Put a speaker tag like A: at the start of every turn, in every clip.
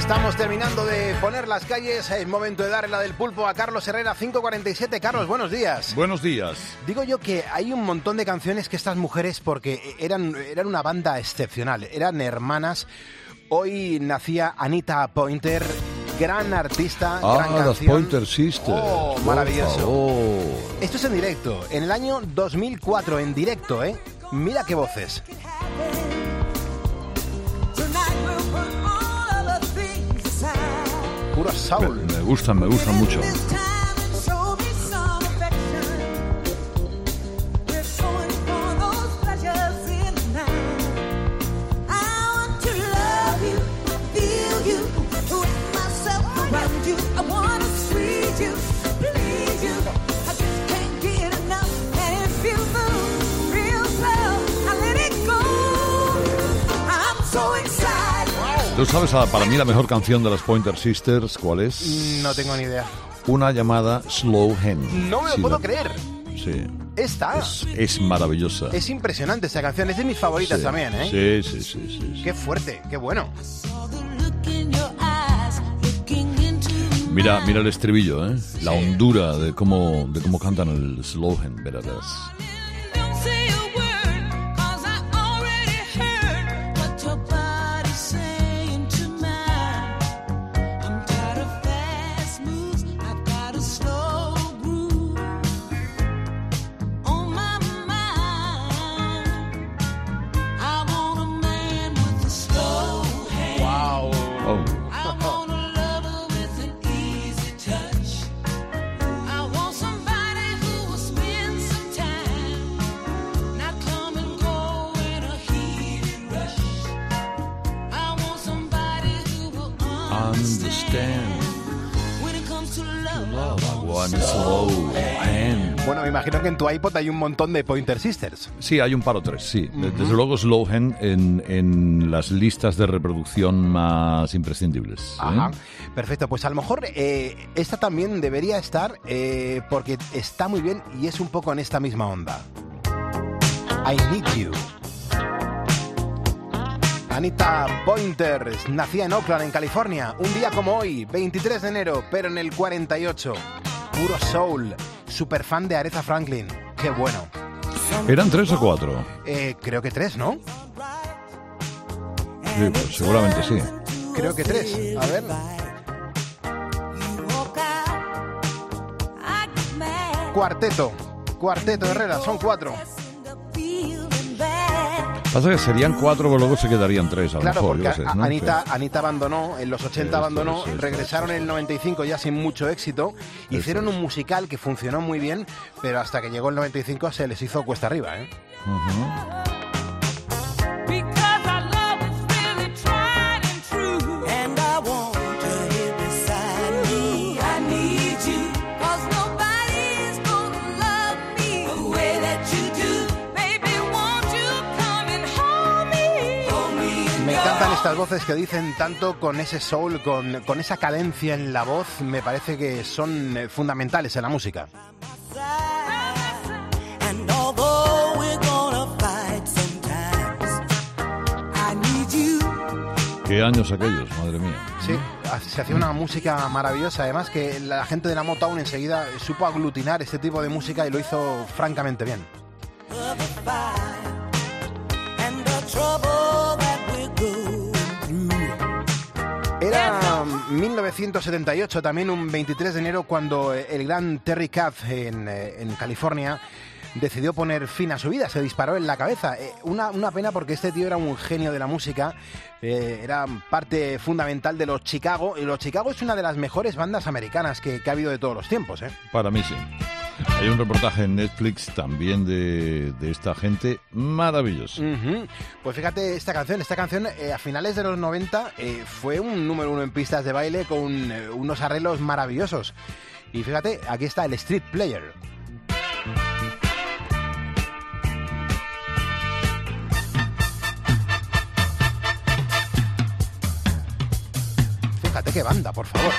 A: Estamos terminando de poner las calles. Es momento de darle la del pulpo a Carlos Herrera, 5:47. Carlos, buenos días.
B: Buenos días.
A: Digo yo que hay un montón de canciones que estas mujeres, porque eran una banda excepcional, eran hermanas. Hoy nacía Anita Pointer, gran artista, gran canción.
B: Las Pointer Sisters.
A: Oh, maravilloso. Esto es en directo, en el año 2004, en directo, ¿eh? Mira qué voces. Puro soul.
B: Me gustan mucho. ¿Tú sabes para mí la mejor canción de las Pointer Sisters cuál es?
A: No tengo ni idea.
B: Una llamada Slow Hen.
A: No me lo puedo creer.
B: Sí.
A: Esta
B: es maravillosa.
A: Es impresionante esta canción, es de mis favoritas también, ¿eh?
B: Sí.
A: Qué fuerte, qué bueno.
B: Mira el estribillo, ¿eh? La hondura de cómo cantan el Slow Hen, verás.
A: Bueno, me imagino que en tu iPod hay un montón de Pointer Sisters.
B: Sí, hay un par o tres, sí. Desde luego Slow Hen en las listas de reproducción más imprescindibles.
A: Ajá, perfecto. Pues a lo mejor esta también debería estar porque está muy bien y es un poco en esta misma onda. I Need You. Anita Pointer nacía en Oakland, en California, un día como hoy, 23 de enero, pero en el 48. Puro soul, super fan de Aretha Franklin. Qué bueno.
B: ¿Eran 3 o 4?
A: Creo que 3, ¿no?
B: Sí, pues seguramente sí.
A: Creo que 3. A ver. Cuarteto Herrera, son 4.
B: Pasa que serían 4, pero luego se quedarían 3 a lo
A: claro,
B: mejor.
A: Porque
B: yo sé, ¿no?
A: Anita abandonó, en los 80 abandonó, regresaron en el 95 ya sin mucho éxito, hicieron un musical que funcionó muy bien, pero hasta que llegó el 95 se les hizo cuesta arriba, ¿eh? Estas voces que dicen tanto con ese soul, con esa cadencia en la voz, me parece que son fundamentales en la música.
B: ¿Qué años aquellos, madre mía?
A: Sí, se hacía una música maravillosa, además que la gente de la Motown enseguida supo aglutinar este tipo de música y lo hizo francamente bien. Era 1978, también un 23 de enero, cuando el gran Terry Kath en California decidió poner fin a su vida, se disparó en la cabeza. Una pena porque este tío era un genio de la música, era parte fundamental de los Chicago, y los Chicago es una de las mejores bandas americanas que ha habido de todos los tiempos, ¿eh?
B: Para mí sí. Hay un reportaje en Netflix también de esta gente maravilloso.
A: Pues fíjate, esta canción a finales de los 90 fue un número 1 en pistas de baile con unos arreglos maravillosos. Y fíjate, aquí está el Street Player. Fíjate qué banda, por favor.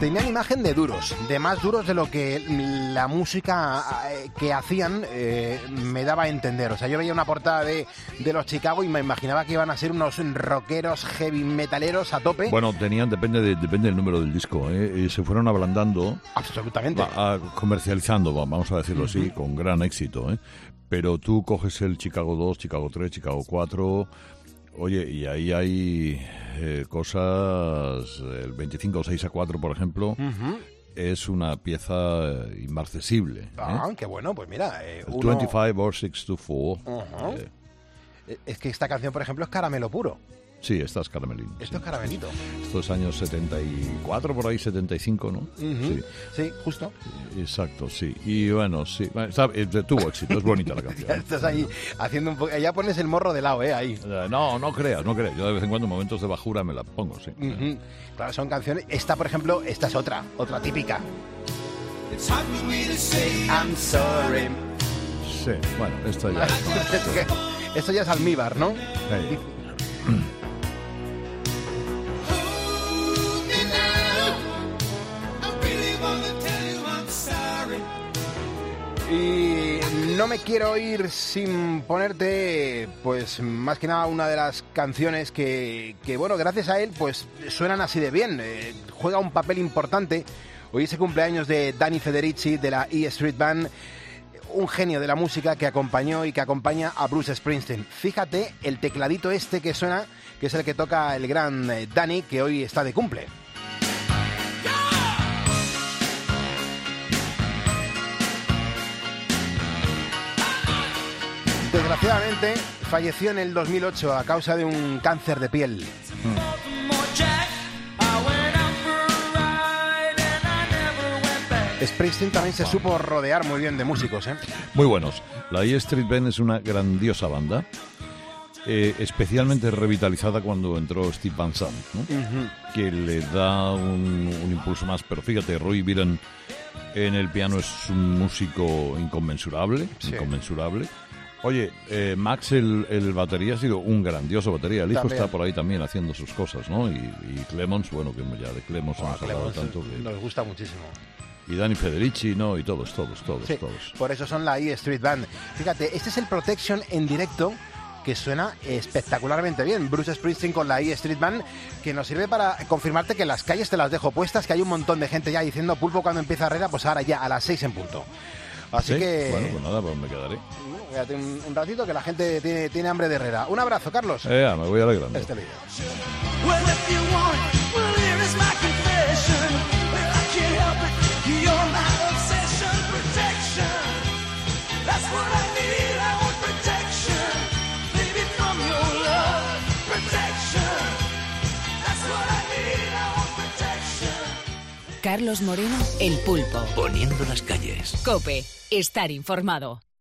A: tenían imagen de duros, de más duros de lo que la música que hacían me daba a entender. O sea, yo veía una portada de los Chicago y me imaginaba que iban a ser unos rockeros heavy metaleros a tope.
B: Bueno, depende del número del disco, y se fueron ablandando.
A: Absolutamente.
B: Comercializando, vamos a decirlo así, con gran éxito, Pero tú coges el Chicago 2, Chicago 3, Chicago 4... Oye, y ahí hay cosas, el 25-6-4, por ejemplo, es una pieza inmarcesible.
A: Qué bueno, pues mira.
B: 25 or 6-4.
A: Es que esta canción, por ejemplo, es caramelo puro.
B: Sí, esta es caramelín.
A: Esto es caramelito.
B: Estos años 74, por ahí, 75, ¿no?
A: Sí, justo.
B: Exacto, sí. Y bueno, sí. Tuvo éxito, es bonita la canción.
A: Ya estás ahí haciendo un poco... Ya pones el morro de lado, ahí.
B: No creas. Yo de vez en cuando, en momentos de bajura, me la pongo, sí.
A: Claro, son canciones... Esta, por ejemplo, esta es otra típica. I'm sorry.
B: Sí, bueno, esto ya es...
A: Esto ya es almíbar, ¿no?
B: Hey.
A: Y no me quiero ir sin ponerte, pues más que nada, una de las canciones que bueno, gracias a él, pues suenan así de bien. Juega un papel importante. Hoy es el cumpleaños de Danny Federici, de la E Street Band, un genio de la música que acompañó y que acompaña a Bruce Springsteen. Fíjate el tecladito este que suena, que es el que toca el gran Danny, que hoy está de cumple. Desgraciadamente falleció en el 2008 a causa de un cáncer de piel. Springsteen también se supo rodear muy bien de músicos,
B: Muy buenos. La E Street Band es una grandiosa banda, especialmente revitalizada cuando entró Steve Van Sant, ¿no? Que le da un impulso más. Pero fíjate, Roy Biran en el piano es un músico inconmensurable. Oye, Max, el batería, ha sido un grandioso batería. El hijo está por ahí también haciendo sus cosas, ¿no? Y Clemons, bueno, que ya de Clemons hemos hablado tanto.
A: Nos gusta muchísimo.
B: Y Danny Federici, ¿no? Y todos.
A: Sí, por eso son la E Street Band. Fíjate, este es el Protection en directo, que suena espectacularmente bien. Bruce Springsteen con la E Street Band, que nos sirve para confirmarte que las calles te las dejo puestas, que hay un montón de gente ya diciendo Pulpo cuando empieza Herrera, pues ahora ya, a las 6 en punto. Así que...
B: Bueno, pues nada, pues me quedaré.
A: Quédate un ratito que la gente tiene hambre de Herrera. Un abrazo, Carlos.
B: Me voy alegrando.
A: Este vídeo.
C: Carlos Moreno, El Pulpo.
D: Poniendo las calles.
C: COPE. Estar informado.